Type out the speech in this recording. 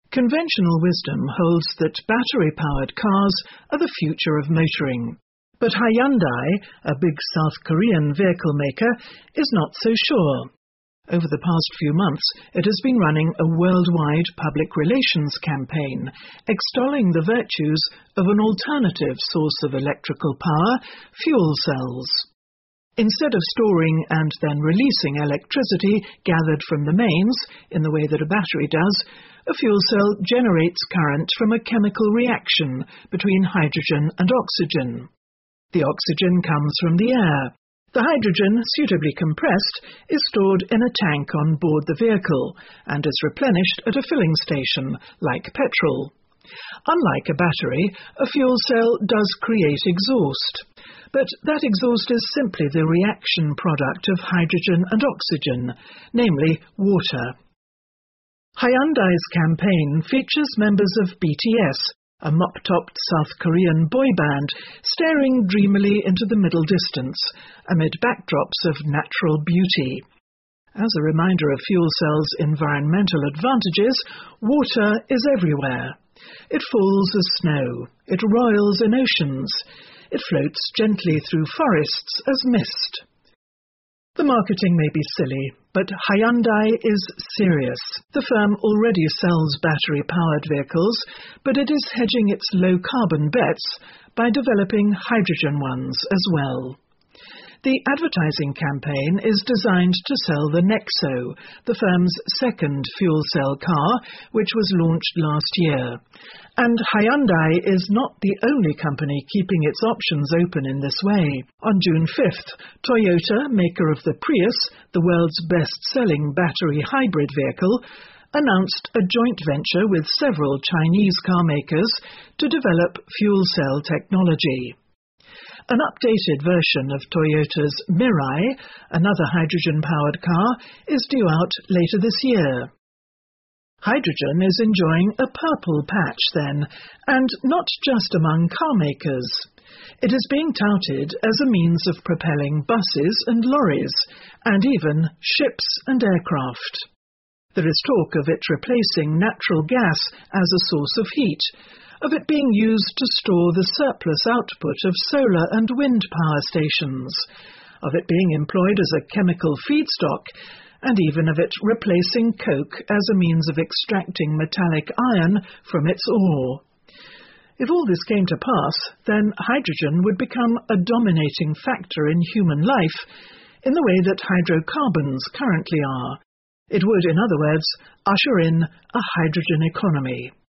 Conventional wisdom holds that battery-powered cars are the future of motoring. But Hyundai, a big South Korean vehicle maker, is not so sure. Over the past few months, it has been running a worldwide public relations campaign, extolling the virtues of an alternative source of electrical power, fuel cells. Instead of storing and then releasing electricity gathered from the mains, in the way that a battery does, a fuel cell generates current from a chemical reaction between hydrogen and oxygen. The oxygen comes from the air. The hydrogen, suitably compressed, is stored in a tank on board the vehicle and is replenished at a filling station, like petrol. Unlike a battery, a fuel cell does create exhaust, but that exhaust is simply the reaction product of hydrogen and oxygen, namely water. Hyundai's campaign features members of BTS, a mop-topped South Korean boy band, staring dreamily into the middle distance, amid backdrops of natural beauty. As a reminder of fuel cells' environmental advantages, water is everywhere. It falls as snow, it roils in oceans, it floats gently through forests as mist. The marketing may be silly, but Hyundai is serious. The firm already sells battery-powered vehicles, but it is hedging its low-carbon bets by developing hydrogen ones as well. The advertising campaign is designed to sell the Nexo, the firm's second fuel cell car, which was launched last year. And Hyundai is not the only company keeping its options open in this way. On June 5th, Toyota, maker of the Prius, the world's best-selling battery hybrid vehicle, announced a joint venture with several Chinese car makers to develop fuel cell technology. An updated version of Toyota's Mirai, another hydrogen-powered car, is due out later this year. Hydrogen is enjoying a purple patch then, and not just among car makers. It is being touted as a means of propelling buses and lorries, and even ships and aircraft. There is talk of it replacing natural gas as a source of heat, of it being used to store the surplus output of solar and wind power stations, of it being employed as a chemical feedstock, and even of it replacing coke as a means of extracting metallic iron from its ore. If all this came to pass, then hydrogen would become a dominating factor in human life in the way that hydrocarbons currently are. It would, in other words, usher in a hydrogen economy.